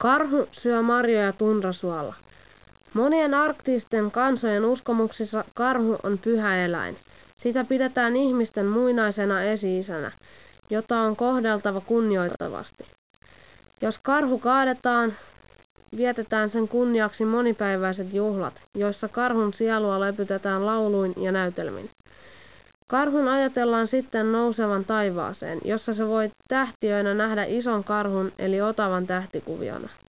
Karhu syö marjoja tundrasuolla. Monien arktisten kansojen uskomuksissa karhu on pyhä eläin. Sitä pidetään ihmisten muinaisena esi-isänä, jota on kohdeltava kunnioittavasti. Jos karhu kaadetaan, vietetään sen kunniaksi monipäiväiset juhlat, joissa karhun sielua lepytetään lauluin ja näytelmin. Karhun ajatellaan sitten nousevan taivaaseen, jossa se voi tähtiöinä nähdä ison karhun eli Otavan tähtikuviona.